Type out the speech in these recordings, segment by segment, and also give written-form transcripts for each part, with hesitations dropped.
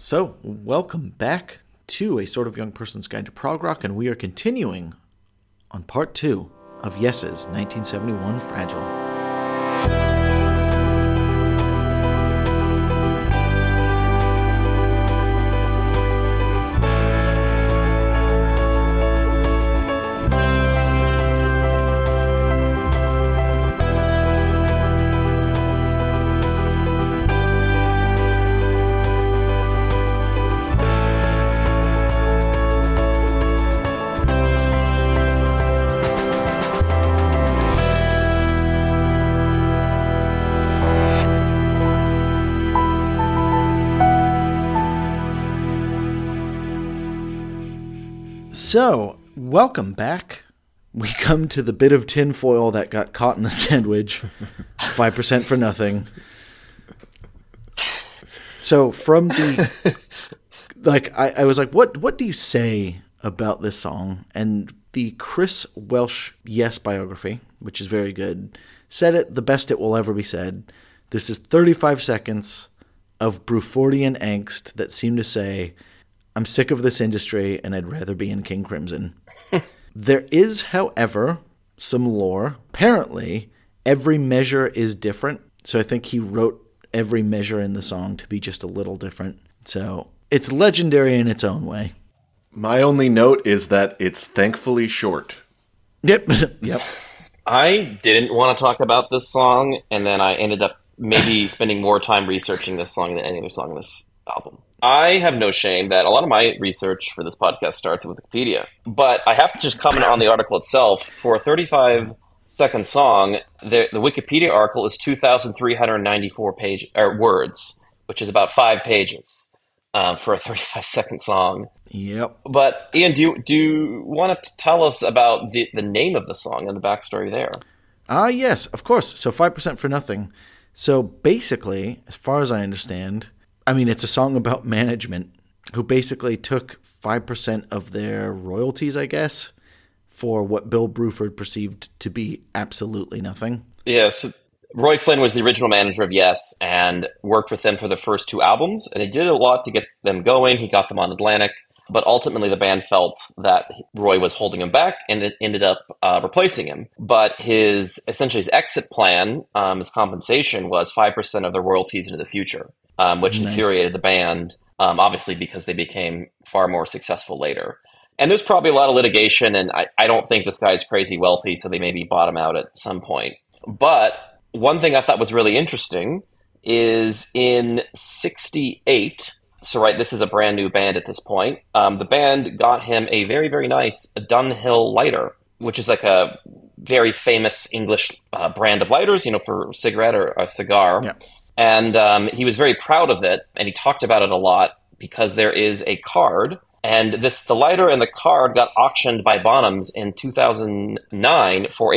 So, welcome back to A Sort of Young Person's Guide to Prog Rock, and we are continuing on part 2 of Yes's 1971 Fragile. So, welcome back. We come to the bit of tinfoil that got caught in the sandwich. 5% for nothing. So, from the... I was like, what do you say about this song? And the Chris Welsh Yes biography, which is very good, said it the best it will ever be said. This is 35 seconds of Brufordian angst that seem to say... I'm sick of this industry, and I'd rather be in King Crimson. There is, however, some lore. Apparently, every measure is different. So I think he wrote every measure in the song to be just a little different. So it's legendary in its own way. My only note is that it's thankfully short. Yep. Yep. I didn't want to talk about this song, and then I ended up maybe spending more time researching this song than any other song on this album. I have no shame that a lot of my research for this podcast starts with Wikipedia. But I have to just comment on the article itself. For a 35-second song, the Wikipedia article is 2,394 words, which is about 5 pages for a 35-second song. Yep. But, Ian, do you want to tell us about the name of the song and the backstory there? Yes, of course. So 5% for nothing. So basically, as far as I understand... I mean, it's a song about management who basically took 5% of their royalties, I guess, for what Bill Bruford perceived to be absolutely nothing. Yes. Yeah, so Roy Flynn was the original manager of Yes and worked with them for the first 2 albums. And he did a lot to get them going. He got them on Atlantic. But ultimately, the band felt that Roy was holding him back, and it ended up replacing him. But his exit plan, his compensation, was 5% of the royalties into the future. Which infuriated the band, obviously because they became far more successful later. And there's probably a lot of litigation, and I don't think this guy's crazy wealthy, so they maybe bought him out at some point. But one thing I thought was really interesting is in 1968, so right, this is a brand new band at this point, the band got him a very, very nice Dunhill lighter, which is like a very famous English brand of lighters, for a cigarette or a cigar. Yeah. And he was very proud of it, and he talked about it a lot because there is a card, and the lighter and the card got auctioned by Bonhams in 2009 for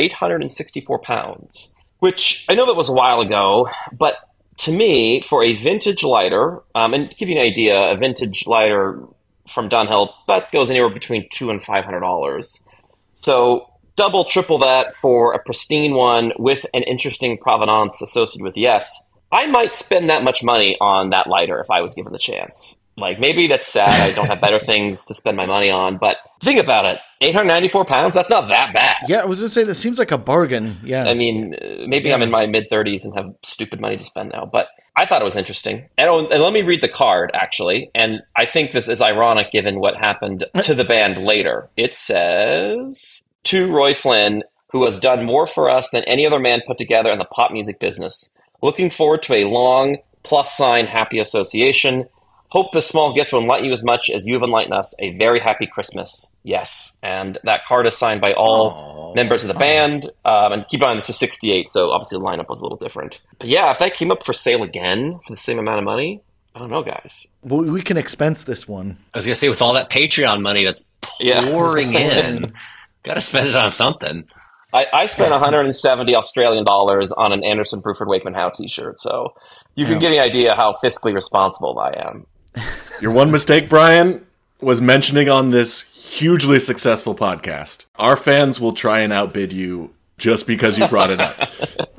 £864, which I know that was a while ago, but to me, for a vintage lighter, and to give you an idea, a vintage lighter from Dunhill, that goes anywhere between $200 and $500. So double, triple that for a pristine one with an interesting provenance associated with Yes. I might spend that much money on that lighter if I was given the chance. Like, maybe that's sad. I don't have better things to spend my money on. But think about it. £894, that's not that bad. Yeah, I was going to say, that seems like a bargain. Yeah. I mean, maybe I'm in my mid-30s and have stupid money to spend now. But I thought it was interesting. And let me read the card, actually. And I think this is ironic given what happened to the band later. It says, "To Roy Flynn, who has done more for us than any other man put together in the pop music business. Looking forward to a long, happy association. Hope this small gift will enlighten you as much as you've enlightened us. A very happy Christmas. Yes." And that card is signed by all members of the band. And keep in mind, this was 1968, so obviously the lineup was a little different. But yeah, if that came up for sale again for the same amount of money, I don't know, guys. Well, we can expense this one. I was going to say, with all that Patreon money that's pouring in, got to spend it on something. I spent 170 Australian dollars on an Anderson Bruford Wakeman Howe t-shirt, so you can get an idea how fiscally responsible I am. Your one mistake, Brian, was mentioning on this hugely successful podcast. Our fans will try and outbid you just because you brought it up.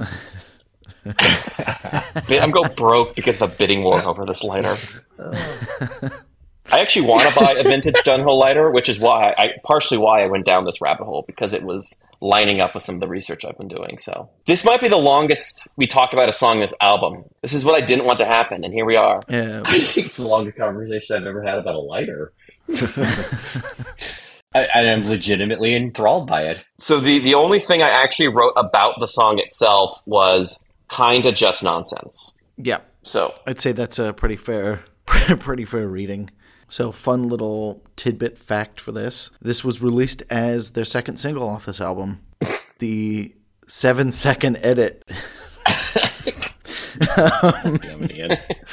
I'm go broke because of a bidding war over this lighter. I actually want to buy a vintage Dunhill lighter, which is partially why I went down this rabbit hole, because it was lining up with some of the research I've been doing. So this might be the longest we talk about a song in this album. This is what I didn't want to happen, and here we are. Yeah. I think it's the longest conversation I've ever had about a lighter. I'm legitimately enthralled by it. So the only thing I actually wrote about the song itself was kinda just nonsense. Yeah. So I'd say that's a pretty fair reading. So fun little tidbit fact for this. This was released as their second single off this album. The 7-second edit. Damn it,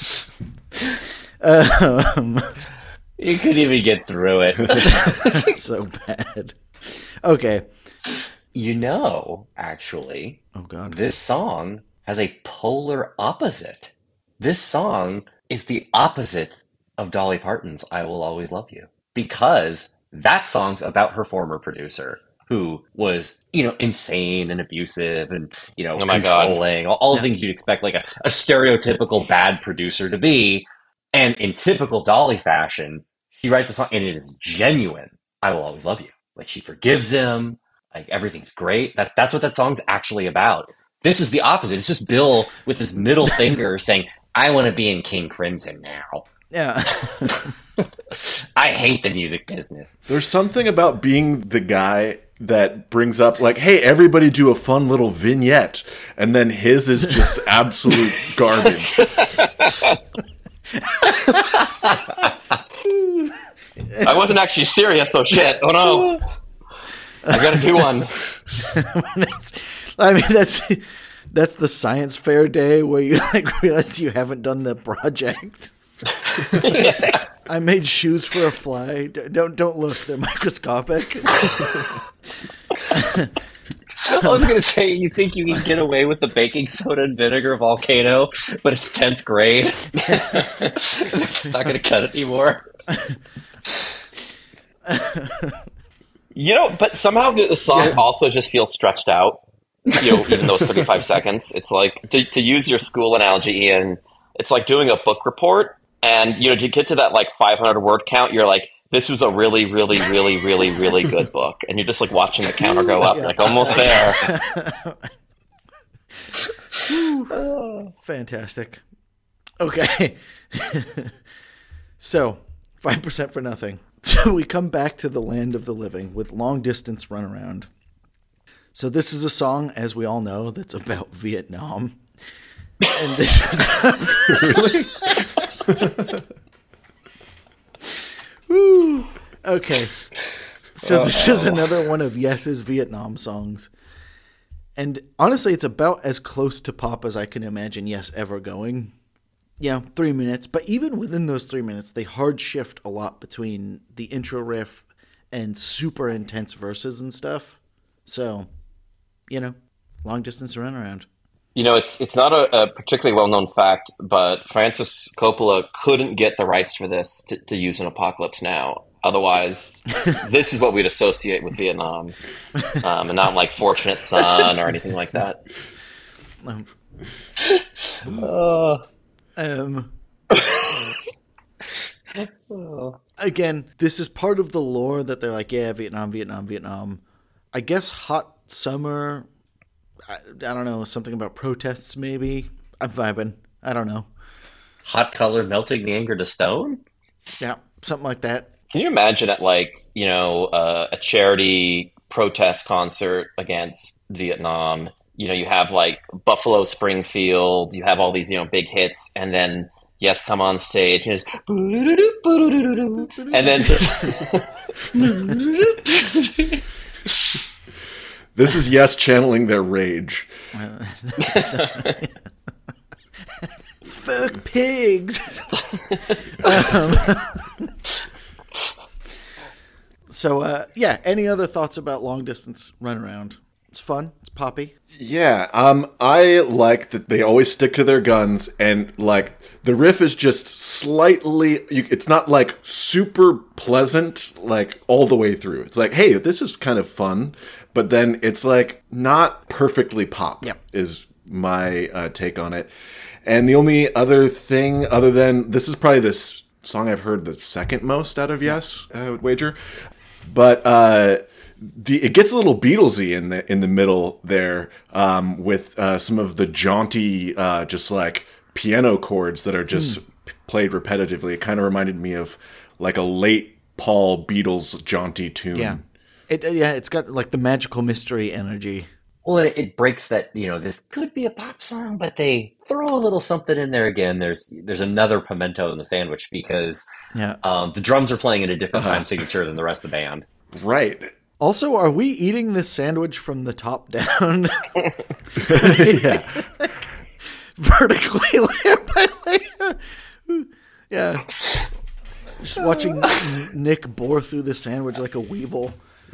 Ian. You couldn't even get through it. So bad. Okay. You know, actually, Oh, God. this song has a polar opposite. This song is the opposite of Dolly Parton's I Will Always Love You, because that song's about her former producer, who was, insane and abusive and, Oh my God. controlling, all the things you'd expect like a stereotypical bad producer to be. And in typical Dolly fashion, she writes a song and it is genuine. I Will Always Love You. Like, she forgives him. Like, everything's great. That's what that song's actually about. This is the opposite. It's just Bill with his middle finger saying, I want to be in King Crimson now. Yeah. I hate the music business. There's something about being the guy that brings up, like, hey, everybody do a fun little vignette, and then his is just absolute garbage. I wasn't actually serious, so shit. Oh no. I gotta do one. I mean, that's the science fair day where you realize you haven't done the project. I made shoes for a fly. Don't look; they're microscopic. I was going to say, you think you can get away with the baking soda and vinegar volcano, but it's 10th grade. It's not going to cut it anymore. But somehow the song also just feels stretched out. Even those 35 seconds. It's like, to use your school analogy, Ian, it's like doing a book report. And, to get to that, 500 word count, you're like, this was a really, really, really, really, really good book. And you're just, watching the counter go up, almost there. Fantastic. Okay. So, 5% for nothing. So we come back to the land of the living with Long Distance Runaround. So this is a song, as we all know, that's about Vietnam. And this is... Really? Woo. Okay. So this is another one of Yes's Vietnam songs. And honestly, it's about as close to pop as I can imagine Yes ever going. 3 minutes. But even within those 3 minutes, they hard shift a lot between the intro riff and super intense verses and stuff. So, Long Distance Runaround. It's not a particularly well-known fact, but Francis Coppola couldn't get the rights for this to use in Apocalypse Now. Otherwise, this is what we'd associate with Vietnam, and not Fortunate Son or anything like that. Again, this is part of the lore that they're like, yeah, Vietnam. I guess Hot Summer... I don't know, something about protests maybe. I'm vibing. I don't know. Hot color melting the anger to stone? Yeah, something like that. Can you imagine at a charity protest concert against Vietnam? You have Buffalo Springfield, you have all these, big hits, and then Yes come on stage and just and then just This is Yes channeling their rage. Fuck pigs. Any other thoughts about Long Distance Runaround? It's fun. It's poppy. Yeah, I like that they always stick to their guns, and the riff is just slightly. It's not super pleasant all the way through. It's hey, this is kind of fun, but then it's not perfectly pop. Yep. Is my take on it. And the only other thing, other than this is probably the song I've heard the second most out of Yes, I would wager. But it gets a little Beatlesy in the middle there, with some of the jaunty, just like piano chords that are just played repetitively. It kind of reminded me of like a late Paul Beatles jaunty tune. Yeah. It's got like the magical mystery energy. Well, it breaks that, this could be a pop song, but they throw a little something in there again. There's another pimento in the sandwich because the drums are playing at a different time signature than the rest of the band. Right. Also, are we eating this sandwich from the top down? Yeah. Vertically, layer by layer. Yeah. Just watching Nick bore through the sandwich like a weevil.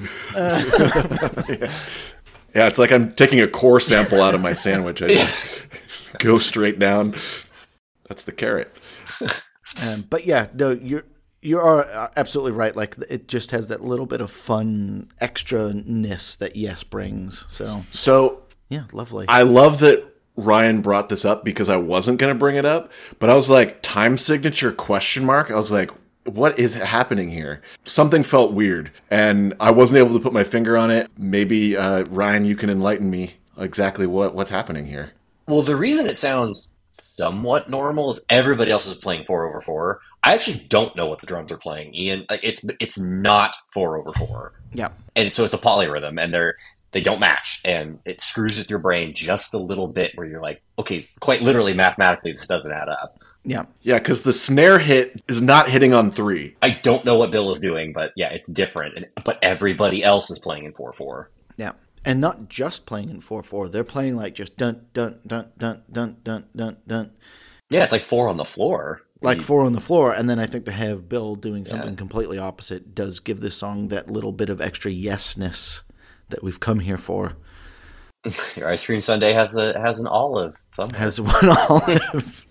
Yeah, it's like I'm taking a core sample out of my sandwich. I just go straight down. That's the carrot. But yeah, no, you are absolutely right. Like, it just has that little bit of fun extra-ness that Yes brings. So yeah, lovely. I love that Ryan brought this up because I wasn't going to bring it up, but I was like, time signature ? I was like, what is happening here? Something felt weird, and I wasn't able to put my finger on it. Maybe, Ryan, you can enlighten me exactly what's happening here. Well, the reason it sounds somewhat normal is everybody else is playing 4/4. I actually don't know what the drums are playing, Ian. It's not 4/4. Yeah. And so it's a polyrhythm, and they don't match, and it screws with your brain just a little bit where you're like, okay, quite literally, mathematically, this doesn't add up. Yeah. Yeah, because the snare hit is not hitting on 3. I don't know what Bill is doing, but yeah, it's different. But everybody else is playing in 4/4. Yeah. And not just playing in 4/4. They're playing like just dun, dun, dun, dun, dun, dun, dun, dun. Yeah, it's like 4 on the floor. Like 4 on the floor. And then I think to have Bill doing something completely opposite does give this song that little bit of extra yes-ness that we've come here for. Your ice cream sundae has an olive somewhere. Has one olive.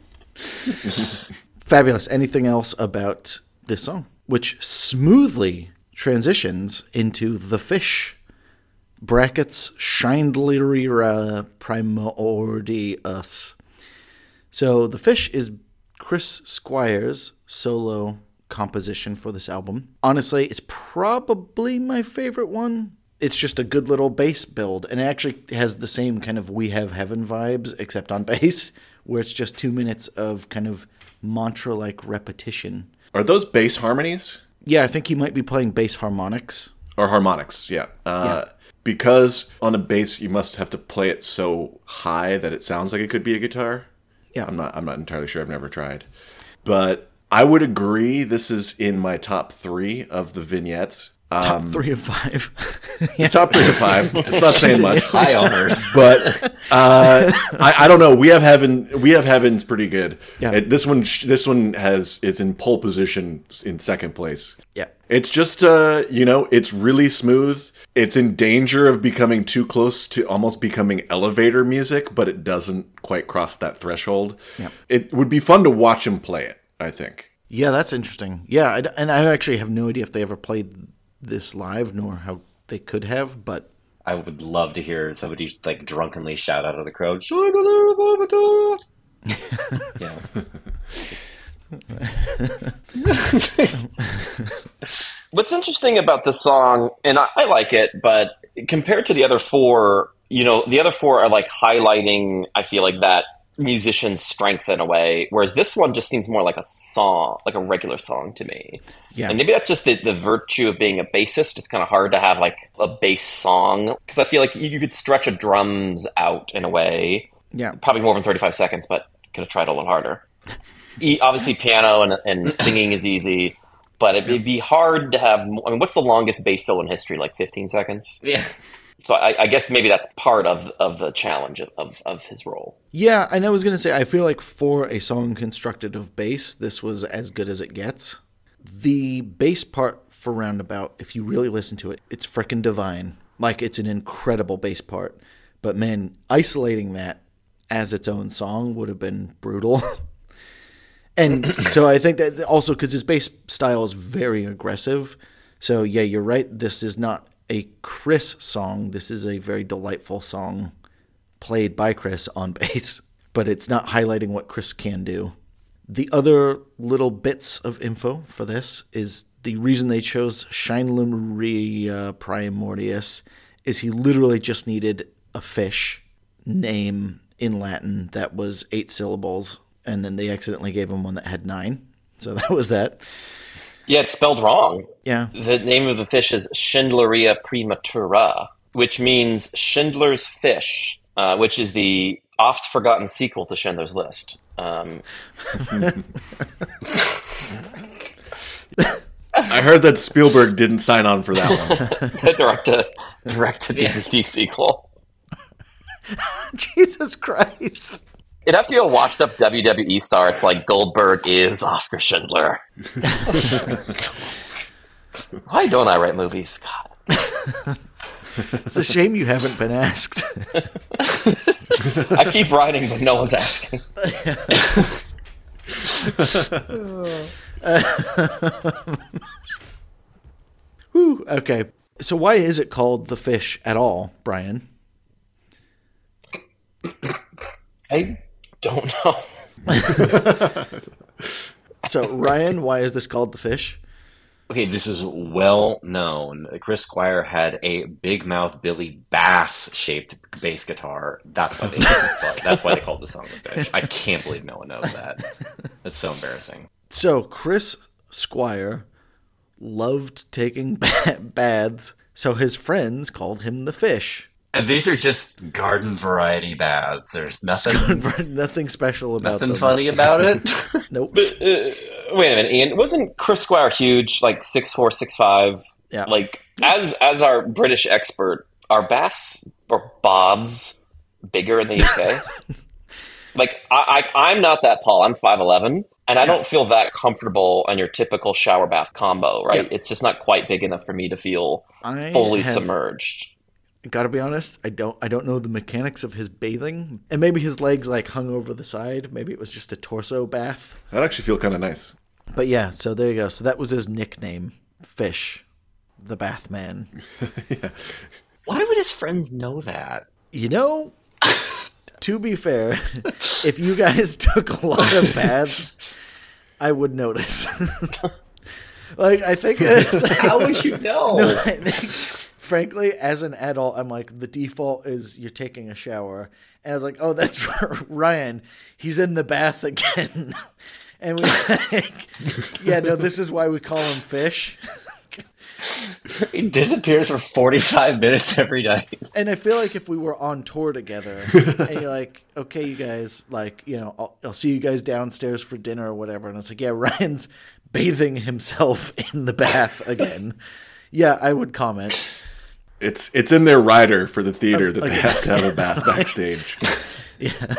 Fabulous. Anything else about this song? Which smoothly transitions into The Fish. Brackets Schindlerira Primordius. So The Fish is Chris Squire's solo composition for this album. Honestly, it's probably my favorite one. It's just a good little bass build, and it actually has the same kind of We Have Heaven vibes, except on bass, where it's just 2 minutes of kind of mantra-like repetition. Are those bass harmonies? Yeah, I think he might be playing bass harmonics. Or harmonics, yeah. Because on a bass, you must have to play it so high that it sounds like it could be a guitar. Yeah. I'm not entirely sure. I've never tried. But I would agree this is in my top 3 of the vignettes. Top 3 of 5. Top 3 of 5. It's not saying much. High honors. But I don't know. We Have Heaven's pretty good. Yeah. This one is in pole position in second place. Yeah. It's just it's really smooth. It's in danger of becoming too close to almost becoming elevator music, but it doesn't quite cross that threshold. Yeah. It would be fun to watch him play it, I think. Yeah, that's interesting. Yeah, and I actually have no idea if they ever played this live, nor how they could have, but I would love to hear somebody like drunkenly shout out of the crowd. Yeah. What's interesting about this song, and I like it, but compared to the other 4, the other 4 are like highlighting, I feel like, that musician's strength in a way, whereas this one just seems more like a song, like a regular song to me. Yeah. And maybe that's just the virtue of being a bassist. It's kind of hard to have like a bass song, because I feel like you could stretch a drums out in a way. Yeah. Probably more than 35 seconds, but could have tried a little harder. Obviously, piano and singing is easy, but it'd be hard to have. I mean, what's the longest bass solo in history? Like 15 seconds? Yeah. So I guess maybe that's part of the challenge of his role. Yeah, and I was going to say, I feel like for a song constructed of bass, this was as good as it gets. The bass part for Roundabout, if you really listen to it, it's frickin' divine. Like, it's an incredible bass part. But man, isolating that as its own song would have been brutal. And so I think that also because his bass style is very aggressive. So yeah, you're right. This is not a Chris song. This is a very delightful song played by Chris on bass, but it's not highlighting what Chris can do. The other little bits of info for this is the reason they chose Scheinlemuria primordius is he literally just needed a fish name in Latin that was 8 syllables, and then they accidentally gave him one that had 9. So that was that. Yeah, it's spelled wrong. Yeah. The name of the fish is Schindleria prematura, which means Schindler's Fish, which is the oft-forgotten sequel to Schindler's List. I heard that Spielberg didn't sign on for that one. The direct-to-DVD sequel. Jesus Christ. It'd have to be a washed-up WWE star. It's like Goldberg is Oscar Schindler. Why don't I write movies? God. It's a shame you haven't been asked. I keep writing, but no one's asking. Whew, okay. So why is it called The Fish at all, Brian? I don't know. So, Ryan, why is this called The Fish? Okay, this is well known. Chris Squire had a big mouth Billy Bass shaped bass guitar. That's why they called the song The Fish. I can't believe no one knows that. That's so embarrassing. So, Chris Squire loved taking baths, so his friends called him The Fish. And these are just garden variety baths. There's nothing special about them. Nothing funny about it. Nope. But, wait a minute, Ian. Wasn't Chris Squire huge, like 6'4", 6'5"? Yeah. Like, as our British expert, are baths or baths bigger in the UK? Like, I'm not that tall. I'm 5'11", and I don't feel that comfortable on your typical shower bath combo, right? Yeah. It's just not quite big enough for me to feel fully submerged. Gotta be honest, I don't know the mechanics of his bathing. And maybe his legs like hung over the side. Maybe it was just a torso bath. That'd actually feel kind of nice. But yeah, so there you go. So that was his nickname, Fish, the Bath Man. Yeah. Why would his friends know that? You know, to be fair, if you guys took a lot of baths, I would notice. Like, I think... How would you know? No, I think, frankly, as an adult, I'm like, the default is you're taking a shower. And I was like, oh, that's Ryan. He's in the bath again. And we like, yeah, no, this is why we call him Fish. He disappears for 45 minutes every night. And I feel like if we were on tour together and you're like, okay, you guys, like, you know, I'll see you guys downstairs for dinner or whatever. And it's like, yeah, Ryan's bathing himself in the bath again. Yeah, I would comment. It's in their rider for the theater that they have to have a bath backstage. Yeah.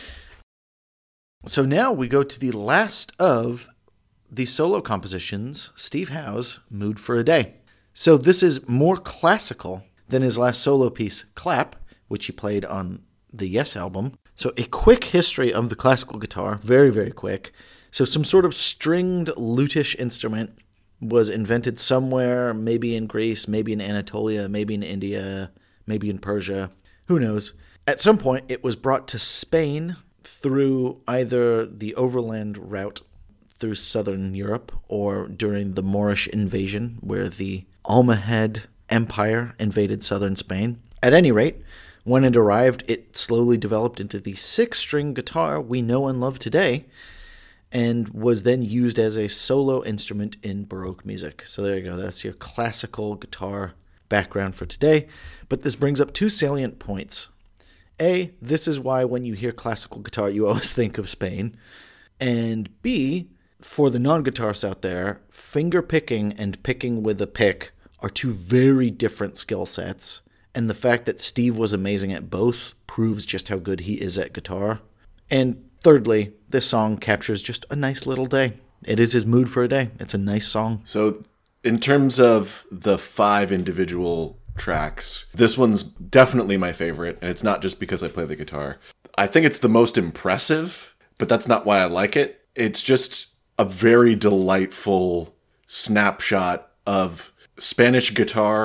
So now we go to the last of the solo compositions, Steve Howe's Mood for a Day. So this is more classical than his last solo piece, Clap, which he played on the Yes album. So a quick history of the classical guitar, very, very quick. So some sort of stringed lutish instrument was invented somewhere, maybe in Greece, maybe in Anatolia, maybe in India, maybe in Persia, who knows. At some point, it was brought to Spain through either the overland route through southern Europe or during the Moorish invasion where the Almohad Empire invaded southern Spain. At any rate, when it arrived, it slowly developed into the 6-string guitar we know and love today and was then used as a solo instrument in Baroque music. So there you go. That's your classical guitar background for today. But this brings up 2 salient points. A, this is why when you hear classical guitar, you always think of Spain. And B, for the non-guitarists out there, finger picking and picking with a pick are 2 very different skill sets. And the fact that Steve was amazing at both proves just how good he is at guitar. And thirdly, this song captures just a nice little day. It is his mood for a day. It's a nice song. So in terms of the 5 individual tracks, this one's definitely my favorite, and it's not just because I play the guitar. I think it's the most impressive, but that's not why I like it. It's just a very delightful snapshot of Spanish guitar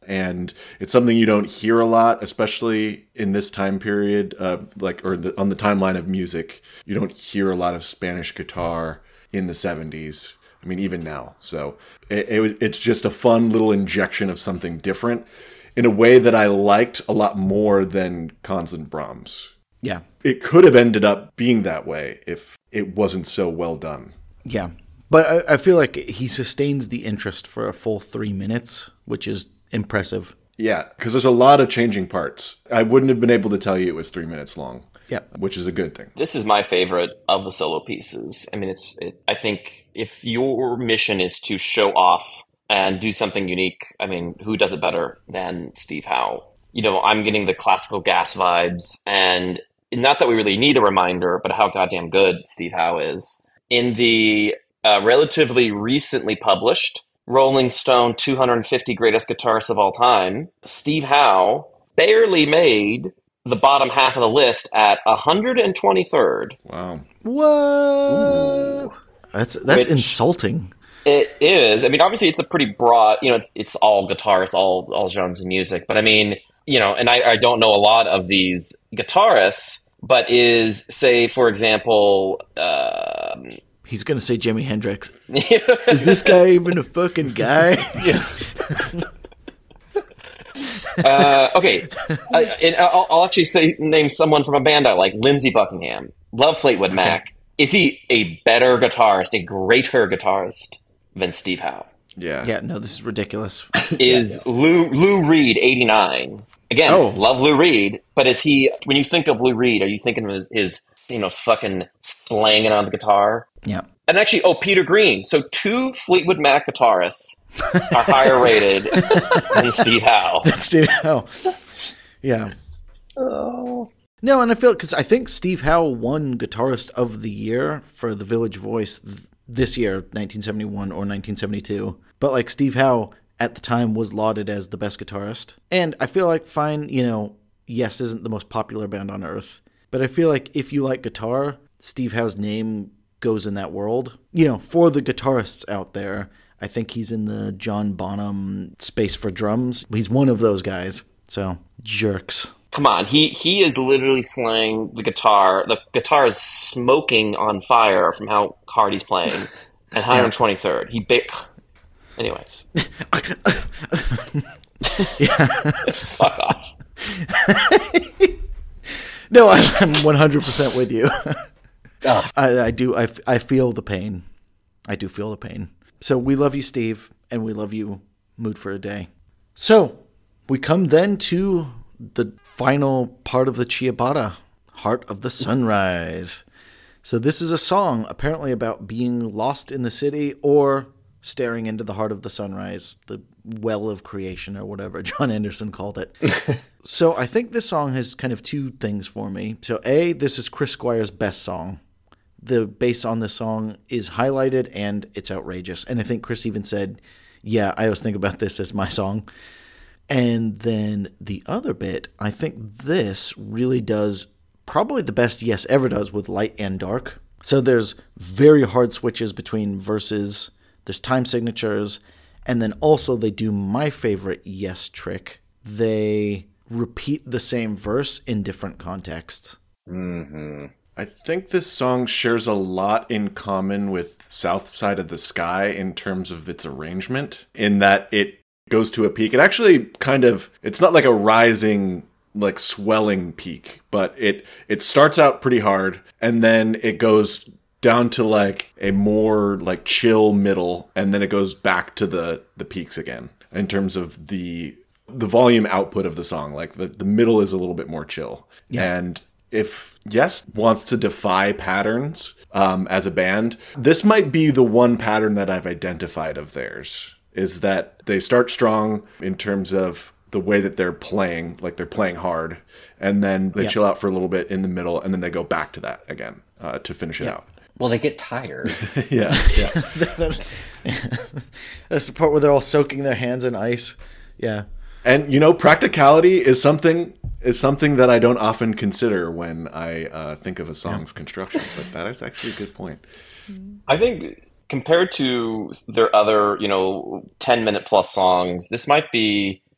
And it's something you don't hear a lot, especially in this time period, on the timeline of music. You don't hear a lot of Spanish guitar in the 70s. I mean, even now. So it's just a fun little injection of something different in a way that I liked a lot more than Cons and Brahms. Yeah. It could have ended up being that way if it wasn't so well done. Yeah. But I feel like he sustains the interest for a full 3 minutes, which is impressive. Yeah, because there's a lot of changing parts. I wouldn't have been able to tell you it was 3 minutes long. Yeah. Which is a good thing. This is my favorite of the solo pieces. I mean, I think if your mission is to show off and do something unique, I mean, who does it better than Steve Howe? You know, I'm getting the classical gas vibes, and not that we really need a reminder, but how goddamn good Steve Howe is. In the relatively recently published Rolling Stone 250 Greatest Guitarists of All Time, Steve Howe barely made the bottom half of the list at 123rd. Wow. What? That's Which- insulting. It is. I mean, obviously, it's a pretty broad. You know, it's all guitarists, all genres of music. But I mean, you know, and I don't know a lot of these guitarists, but is, say, for example, He's going to say Jimi Hendrix. Is this guy even a fucking guy? Okay, and I'll actually name someone from a band I like, Lindsey Buckingham. Love Fleetwood Mac. Is he a better guitarist, a greater guitarist than Steve Howe? Yeah. Yeah, no, this is ridiculous. Is Lou Reed 89? Again, love Lou Reed, but is he? When you think of Lou Reed, are you thinking of his fucking slanging on the guitar? Yeah. And actually, Peter Green. So 2 Fleetwood Mac guitarists are higher rated than Steve Howe. Steve Howe. Yeah. Oh. No, and I feel, because I think Steve Howe won Guitarist of the Year for the Village Voice this year, 1971 or 1972. But like Steve Howe at the time was lauded as the best guitarist. And I feel like Fine, Yes isn't the most popular band on earth. But I feel like if you like guitar, Steve Howe's name goes in that world. For the guitarists out there, I think he's in the John Bonham space for drums. He's one of those guys. So, jerks. Come on, he is literally slaying the guitar. The guitar is smoking on fire from how hard he's playing. And 123rd. Anyways. Fuck off. No, I'm 100% with you. I do. I feel the pain. I do feel the pain. So we love you, Steve, and we love you, Mood for a Day. So we come then to the final part of the Ciabatta, Heart of the Sunrise. So this is a song apparently about being lost in the city or staring into the heart of the sunrise, the well of creation, or whatever John Anderson called it. So I think this song has kind of 2 things for me. So A, this is Chris Squire's best song. The bass on this song is highlighted and it's outrageous. And I think Chris even said, yeah, I always think about this as my song. And then the other bit, I think this really does probably the best Yes ever does with light and dark. So there's very hard switches between verses, there's time signatures, and then also they do my favorite Yes trick. They repeat the same verse in different contexts. Mm-hmm. I think this song shares a lot in common with South Side of the Sky in terms of its arrangement, in that it goes to a peak. It actually it's not like a rising, like swelling peak, but it starts out pretty hard and then it goes down to like a more like chill middle, and then it goes back to the peaks again in terms of the volume output of the song. Like the middle is a little bit more chill. Yeah. And if Yes wants to defy patterns as a band, this might be the one pattern that I've identified of theirs, is that they start strong in terms of the way that they're playing, like they're playing hard, and then they chill out for a little bit in the middle, and then they go back to that again to finish it out. Well, they get tired. Yeah. That's the part where they're all soaking their hands in ice. Yeah. And, practicality is something that I don't often consider when I think of a song's construction, but that is actually a good point. I think compared to their other, 10-minute plus songs, this might be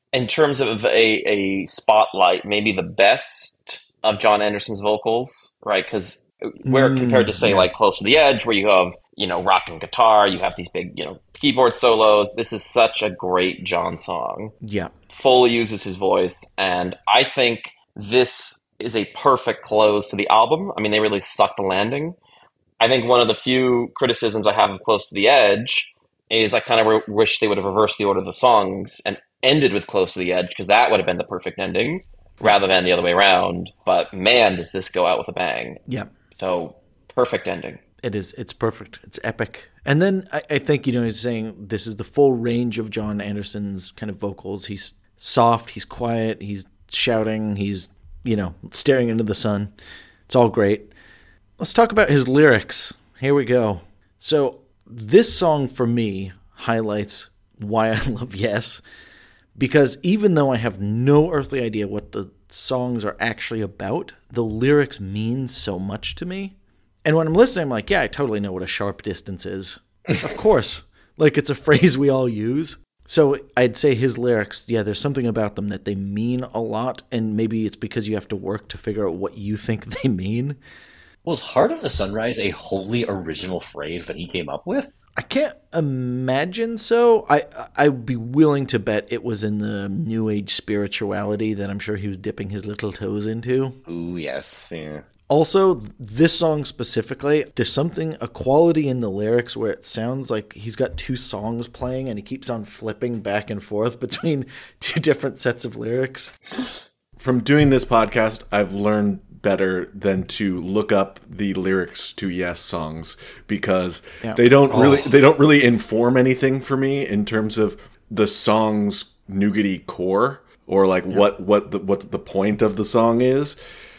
in terms of a spotlight, maybe the best of John Anderson's vocals, right? Because where compared to say Yeah. like Close to the Edge, where you have rock and guitar, you have these big keyboard solos. This is such a great John song. Yeah. Fully uses his voice, and I think this is a perfect close to the album. I mean, they really stuck the landing. I think one of the few criticisms I have of Close to the Edge is I kind of wish they would have reversed the order of the songs and ended with Close to the Edge, because that would have been the perfect ending rather than the other way around. But man, does this go out with a bang. Yeah. So, perfect ending. It is. It's perfect. It's epic. And then I think, he's saying this is the full range of John Anderson's kind of vocals. He's soft, he's quiet, he's shouting, he's, staring into the sun. It's all great. Let's talk about his lyrics. Here we go. So this song for me highlights why I love Yes, because even though I have no earthly idea what the songs are actually about, the lyrics mean so much to me. And when I'm listening, I'm like, yeah, I totally know what a sharp distance is. Of course. Like, it's a phrase we all use. So I'd say his lyrics, yeah, there's something about them that they mean a lot, and maybe it's because you have to work to figure out what you think they mean. Was Heart of the Sunrise a wholly original phrase that he came up with? I can't imagine so. I'd be willing to bet it was in the New Age spirituality that I'm sure he was dipping his little toes into. Ooh, yes. Yeah. Also, this song specifically, there's a quality in the lyrics where it sounds like he's got two songs playing and he keeps on flipping back and forth between two different sets of lyrics. From doing this podcast, I've learned better than to look up the lyrics to Yes songs, because they don't really inform anything for me in terms of the song's nougaty core, or like what the point of the song is.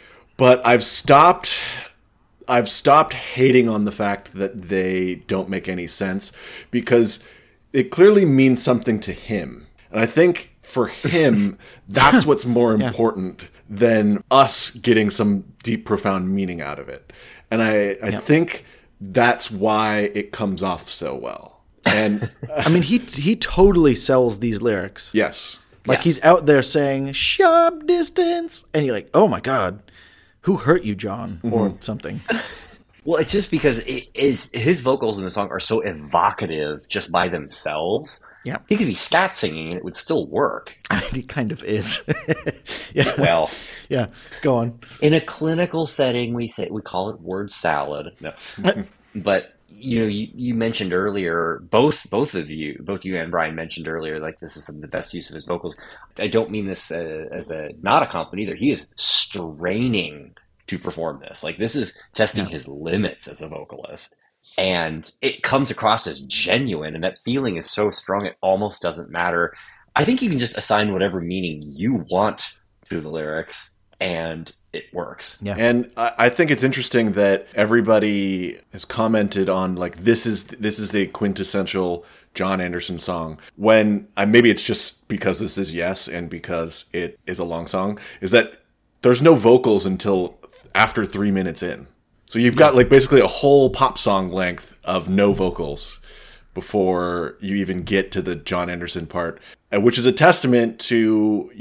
But I've stopped hating on the fact that they don't make any sense, because it clearly means something to him. And I think for him, that's what's more important than us getting some deep, profound meaning out of it. And I think that's why it comes off so well. And I mean, he totally sells these lyrics. yes. Like he's out there saying sharp distance, and you're like, oh my God, who hurt you, John? Or something. Well, it's just because his vocals in the song are so evocative just by themselves. Yeah. He could be scat singing and it would still work. I mean, he kind of is. Yeah. Well, Yeah. Go on. in a clinical setting, we call it word salad. No. But you mentioned earlier, both you and Brian mentioned earlier, like this is some of the best use of his vocals. I don't mean this as a not a compliment either. He is straining to perform this. Like, this is testing his limits as a vocalist. And it comes across as genuine, and that feeling is so strong it almost doesn't matter. I think you can just assign whatever meaning you want to the lyrics, and it works. Yeah. And I think it's interesting that everybody has commented on, like, this is the quintessential John Anderson song, when maybe it's just because this is Yes and because it is a long song, is that there's no vocals until after 3 minutes in. So you've got like basically a whole pop song length of no vocals before you even get to the John Anderson part, which is a testament to,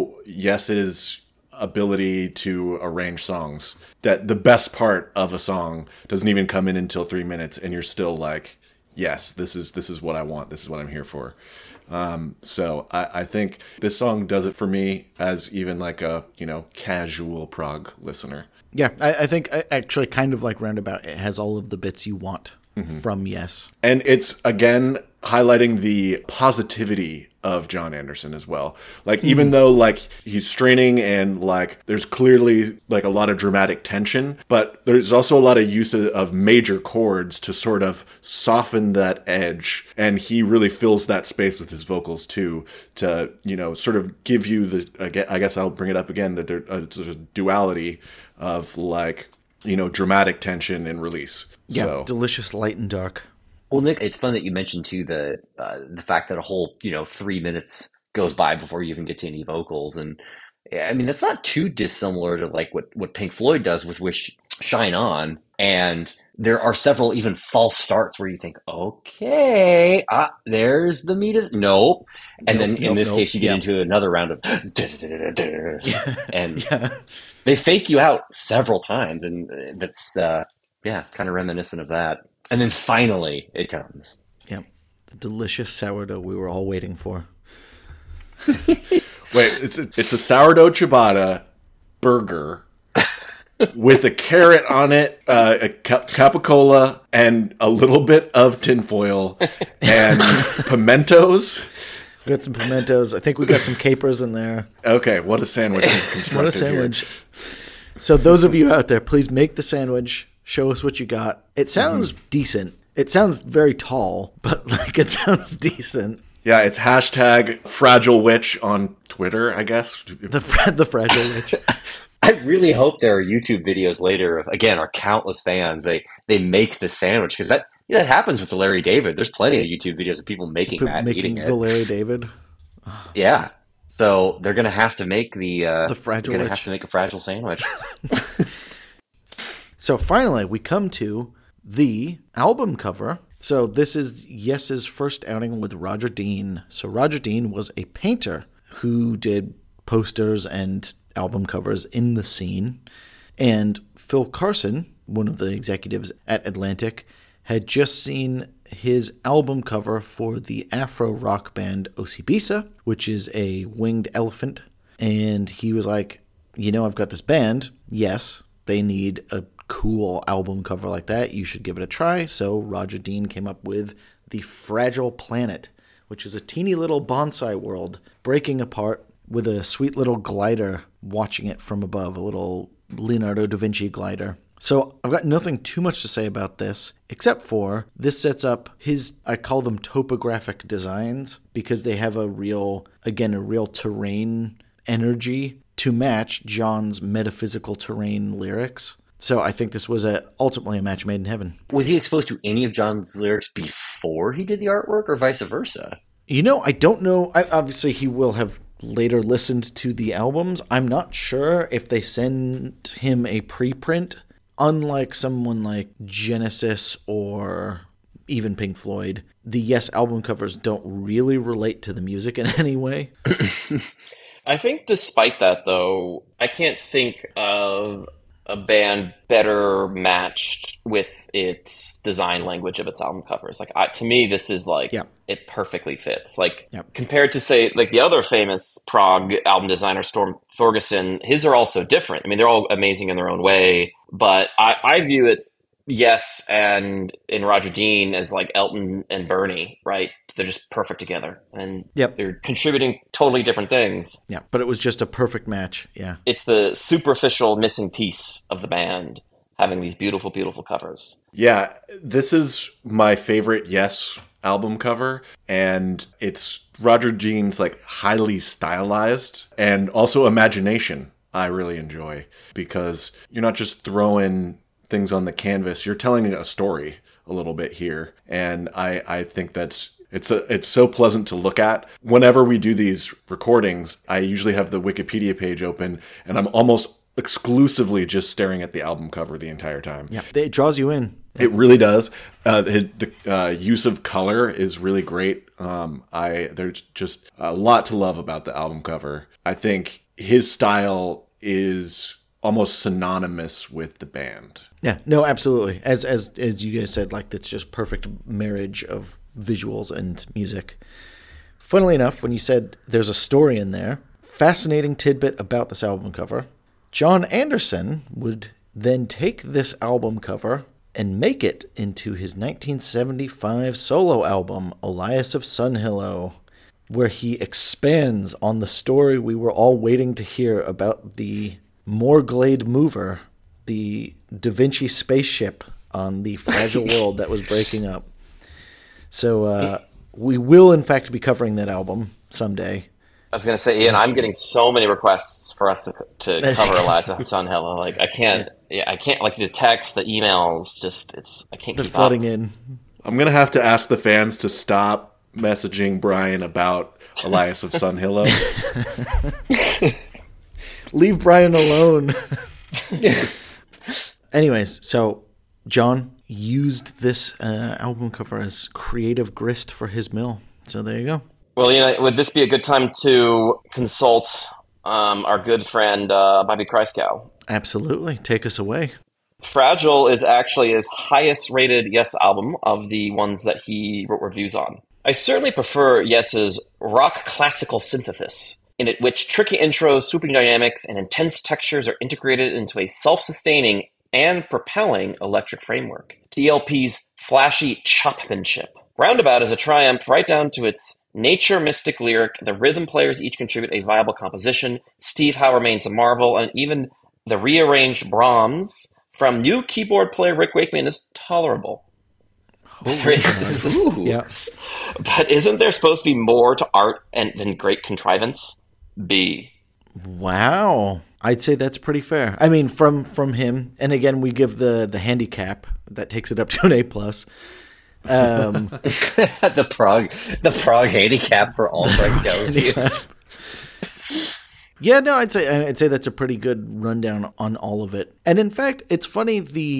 Yes's ability to arrange songs. That the best part of a song doesn't even come in until 3 minutes, and you're still like, yes, this is what I want. This is what I'm here for. So I think this song does it for me as even like a, casual prog listener. Yeah. I think actually kind of like Roundabout, it has all of the bits you want from Yes. And it's, again, highlighting the positivity of John Anderson as well. Like, even though, like, he's straining and, like, there's clearly, like, a lot of dramatic tension, but there's also a lot of use of major chords to sort of soften that edge. And he really fills that space with his vocals, too, to, sort of give you I guess I'll bring it up again, that there's a duality of, like, dramatic tension and release. Yeah. So. Delicious light and dark. Well, Nick, it's fun that you mentioned too the fact that a whole 3 minutes goes by before you even get to any vocals, and I mean that's not too dissimilar to like what Pink Floyd does, with which Shine On, and there are several even false starts where you think, okay, there's the meat of nope. And then in this case, you get into another round of and they fake you out several times, and that's kind of reminiscent of that. And then finally, it comes. Yep, the delicious sourdough we were all waiting for. Wait, it's a sourdough ciabatta burger with a carrot on it, a capicola, and a little bit of tinfoil, and pimentos. We got some pimentos. I think we got some capers in there. Okay, what a sandwich is constructed. What a sandwich. Here. So those of you out there, please make the sandwich. Show us what you got. It sounds decent. It sounds very tall, but it sounds decent. Yeah, it's hashtag Fragile Witch on Twitter, I guess. The Fragile Witch. I really hope there are YouTube videos later of, again, our countless fans. They make the sandwich, because that happens with the Larry David. There's plenty of YouTube videos of people making that, eating it. The Larry David. Yeah. So they're going to have to make the Fragile Witch. Going to have to make a fragile sandwich. So finally, we come to the album cover. So this is Yes's first outing with Roger Dean. So Roger Dean was a painter who did posters and album covers in the scene. And Phil Carson, one of the executives at Atlantic, had just seen his album cover for the Afro rock band Osibisa, which is a winged elephant. And he was like, I've got this band. Yes, they need a cool album cover like that. You should give it a try. So Roger Dean came up with The Fragile Planet, which is a teeny little bonsai world breaking apart with a sweet little glider watching it from above, a little Leonardo da Vinci glider. So I've got nothing too much to say about this, except for this sets up I call them topographic designs, because they have a real terrain energy to match John's metaphysical terrain lyrics. So I think this was ultimately a match made in heaven. Was he exposed to any of John's lyrics before he did the artwork, or vice versa? I don't know. Obviously, he will have later listened to the albums. I'm not sure if they send him a preprint. Unlike someone like Genesis or even Pink Floyd, the Yes album covers don't really relate to the music in any way. I think despite that, though, I can't think of a band better matched with its design language of its album covers. To me, this is it perfectly fits. Compared to, say, the other famous prog album designer, Storm Thorgerson, his are also different. I mean, they're all amazing in their own way, but I view it, Yes, and in Roger Dean as Elton and Bernie, right? They're just perfect together, and they're contributing totally different things. Yeah, but it was just a perfect match. Yeah, it's the superficial missing piece of the band having these beautiful, beautiful covers. Yeah, this is my favorite Yes album cover, and it's Roger Dean's highly stylized, and also imagination I really enjoy, because you're not just throwing things on the canvas, you're telling a story a little bit here, and I think that's it's so pleasant to look at. Whenever we do these recordings, I usually have the Wikipedia page open, and I'm almost exclusively just staring at the album cover the entire time. Yeah, it draws you in. It really does. The use of color is really great. There's just a lot to love about the album cover. I think his style is almost synonymous with the band. Yeah, no, absolutely. As you guys said, it's just perfect marriage of visuals and music. Funnily enough, when you said there's a story in there, fascinating tidbit about this album cover. John Anderson would then take this album cover and make it into his 1975 solo album, Elias of Sunhillow, where he expands on the story we were all waiting to hear about the Morglade mover, the Da Vinci spaceship on the fragile world that was breaking up. So we will, in fact, be covering that album someday. I was going to say, Ian, I'm getting so many requests for us to cover Eliza Sunhillow. I can't, the text, the emails, I can't keep up. They're flooding in. I'm going to have to ask the fans to stop messaging Brian about Elias of Sunhillow. Leave Brian alone. Anyways, so John used this album cover as creative grist for his mill. So there you go. Well, would this be a good time to consult our good friend Bobby Kreisgau? Absolutely. Take us away. Fragile is actually his highest rated Yes album of the ones that he wrote reviews on. I certainly prefer Yes's rock classical synthesis, in it which tricky intros, swooping dynamics, and intense textures are integrated into a self-sustaining and propelling electric framework. TLP's flashy chopmanship. Roundabout is a triumph right down to its nature mystic lyric. The rhythm players each contribute a viable composition. Steve Howe remains a marvel, and even the rearranged Brahms from new keyboard player Rick Wakeman is tolerable. Yeah. But isn't there supposed to be more to art than great contrivance? B. Wow. I'd say that's pretty fair. I mean, from him, and again, we give the handicap that takes it up to an A+. The Prague handicap for all Kreisgau reviews. Yeah, no, I'd say that's a pretty good rundown on all of it. And in fact, it's funny,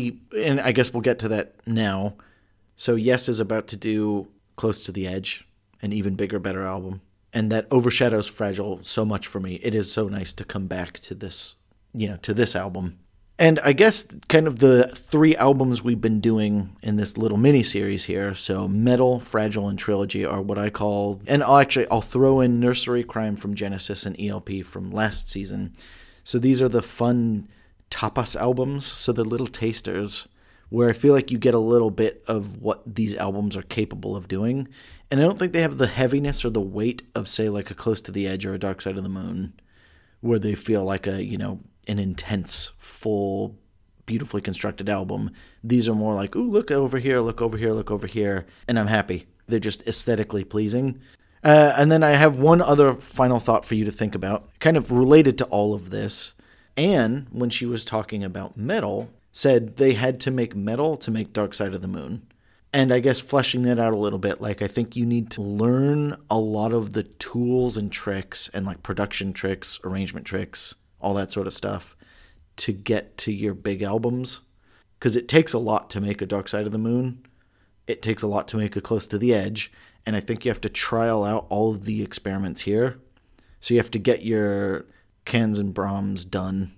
and I guess we'll get to that now. So Yes is about to do Close to the Edge, an even bigger, better album. And that overshadows Fragile so much for me. It is so nice to come back to this, to this album. And I guess kind of the 3 albums we've been doing in this little mini-series here, so Metal, Fragile, and Trilogy are what I call, and I'll throw in Nursery Crime from Genesis and ELP from last season. So these are the fun tapas albums, so the little tasters, where I feel like you get a little bit of what these albums are capable of doing. And I don't think they have the heaviness or the weight of, say, like a Close to the Edge or a Dark Side of the Moon, where they feel like an intense, full, beautifully constructed album. These are more like, ooh, look over here, look over here, look over here, and I'm happy. They're just aesthetically pleasing. And then I have one other final thought for you to think about, kind of related to all of this. Anne, when she was talking about metal, said they had to make metal to make Dark Side of the Moon. And I guess fleshing that out a little bit, like I think you need to learn a lot of the tools and tricks and like production tricks, arrangement tricks, all that sort of stuff to get to your big albums. Because it takes a lot to make a Dark Side of the Moon. It takes a lot to make a Close to the Edge. And I think you have to trial out all of the experiments here. So you have to get your Cans and Brahms done.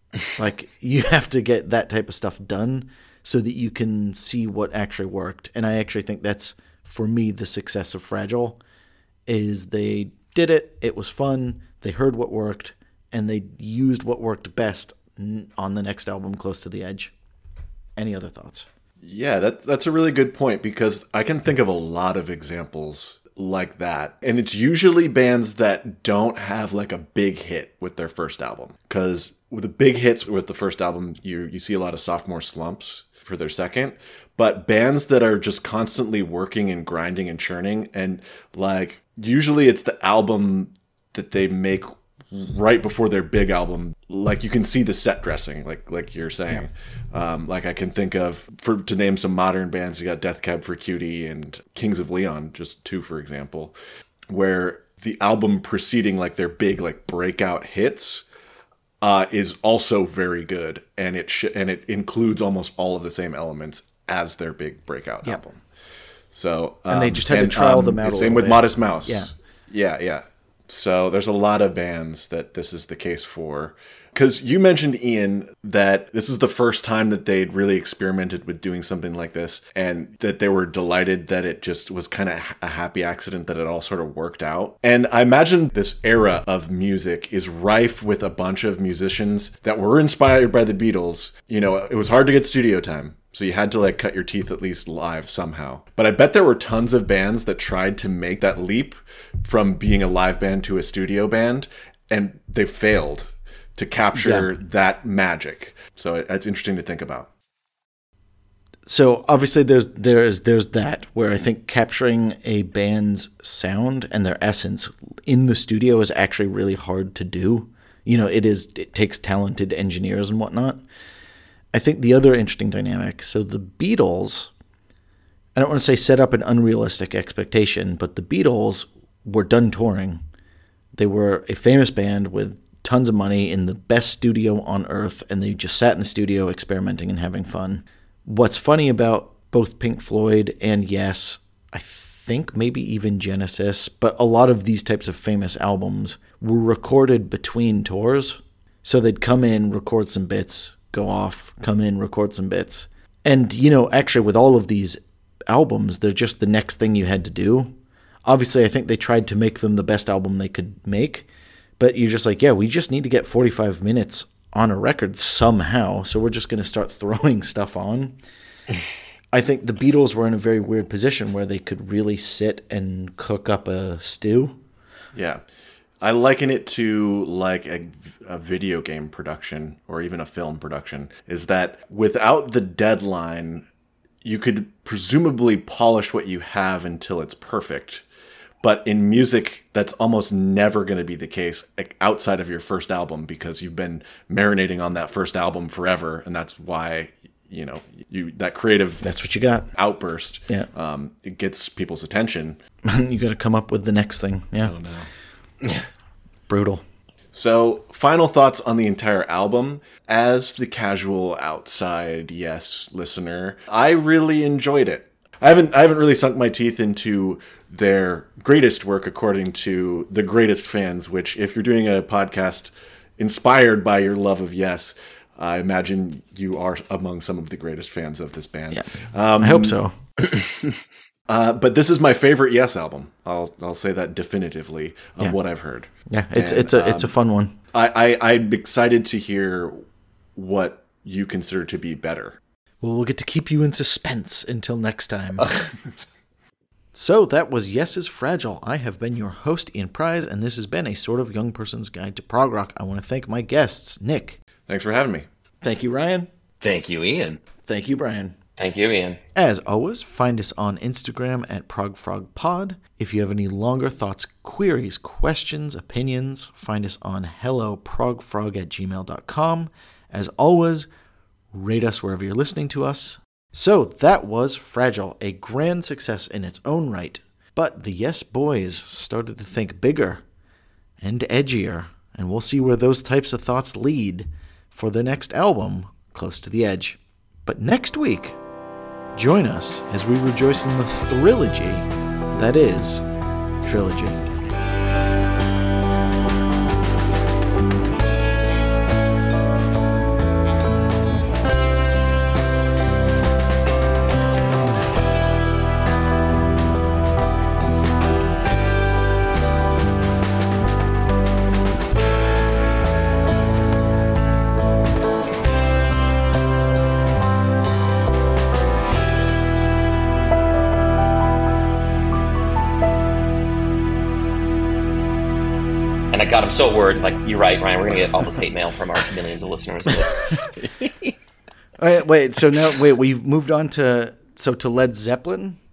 Like you have to get that type of stuff done so that you can see what actually worked. And I actually think that's, for me, the success of Fragile, is they did it, it was fun, they heard what worked, and they used what worked best on the next album, Close to the Edge. Any other thoughts? Yeah, that's a really good point, because I can think of a lot of examples like that. And it's usually bands that don't have like a big hit with their first album. Because with the big hits with the first album, you see a lot of sophomore slumps for their second. But bands that are just constantly working and grinding and churning, and like usually it's the album that they make right before their big album. Like you can see the set dressing, like you're saying. Yeah. Like I can think of, to name some modern bands, you got Death Cab for Cutie and Kings of Leon, just 2 for example, where the album preceding like their big like breakout hits is also very good, and it includes almost all of the same elements as their big breakout album. So and they just had to trial them out. Same with bit. Modest Mouse. Yeah. So there's a lot of bands that this is the case for. Because you mentioned, Ian, that this is the first time that they'd really experimented with doing something like this, and that they were delighted that it just was kind of a happy accident that it all sort of worked out. And I imagine this era of music is rife with a bunch of musicians that were inspired by the Beatles. You know, it was hard to get studio time, so you had to like cut your teeth at least live somehow. But I bet there were tons of bands that tried to make that leap from being a live band to a studio band, and they failed to capture that magic. So it's interesting to think about. So obviously there's that, where I think capturing a band's sound and their essence in the studio is actually really hard to do. You know, it takes talented engineers and whatnot. I think the other interesting dynamic, so the Beatles, I don't want to say set up an unrealistic expectation, but the Beatles were done touring. They were a famous band with tons of money in the best studio on earth, and they just sat in the studio experimenting and having fun. What's funny about both Pink Floyd and Yes, I think maybe even Genesis, but a lot of these types of famous albums were recorded between tours. So they'd come in, record some bits, go off, come in, record some bits. And, actually with all of these albums, they're just the next thing you had to do. Obviously, I think they tried to make them the best album they could make, but you're just like, yeah, we just need to get 45 minutes on a record somehow, so we're just going to start throwing stuff on. I think the Beatles were in a very weird position where they could really sit and cook up a stew. Yeah. I liken it to like a video game production or even a film production, is that without the deadline, you could presumably polish what you have until it's perfect. But in music, that's almost never going to be the case outside of your first album, because you've been marinating on that first album forever. And that's why, that creative, that's what you got, outburst. Yeah. It gets people's attention. You got to come up with the next thing. Yeah. Oh, no. Brutal. So, final thoughts on the entire album. As the casual outside Yes listener, I really enjoyed it. I haven't really sunk my teeth into their greatest work according to the greatest fans, which, if you're doing a podcast inspired by your love of Yes, I imagine you are among some of the greatest fans of this band. Yeah. I hope so. But this is my favorite Yes album. I'll say that definitively of what I've heard. Yeah, it's a fun one. I'm excited to hear what you consider to be better. Well, we'll get to keep you in suspense until next time. So that was Yes is Fragile. I have been your host, Ian Prize, and this has been a sort of young person's guide to prog rock. I want to thank my guests, Nick. Thanks for having me. Thank you, Ryan. Thank you, Ian. Thank you, Brian. Thank you, Ian. As always, find us on Instagram at ProgFrogPod. If you have any longer thoughts, queries, questions, opinions, find us on helloprogfrog@gmail.com. As always, rate us wherever you're listening to us. So that was Fragile, a grand success in its own right. But the Yes Boys started to think bigger and edgier, and we'll see where those types of thoughts lead for the next album, Close to the Edge. But next week, join us as we rejoice in the trilogy that is Trilogy. God, I'm so worried. Like, you're right, Ryan. We're going to get all this hate mail from our millions of listeners. Wait, we've moved on to Led Zeppelin?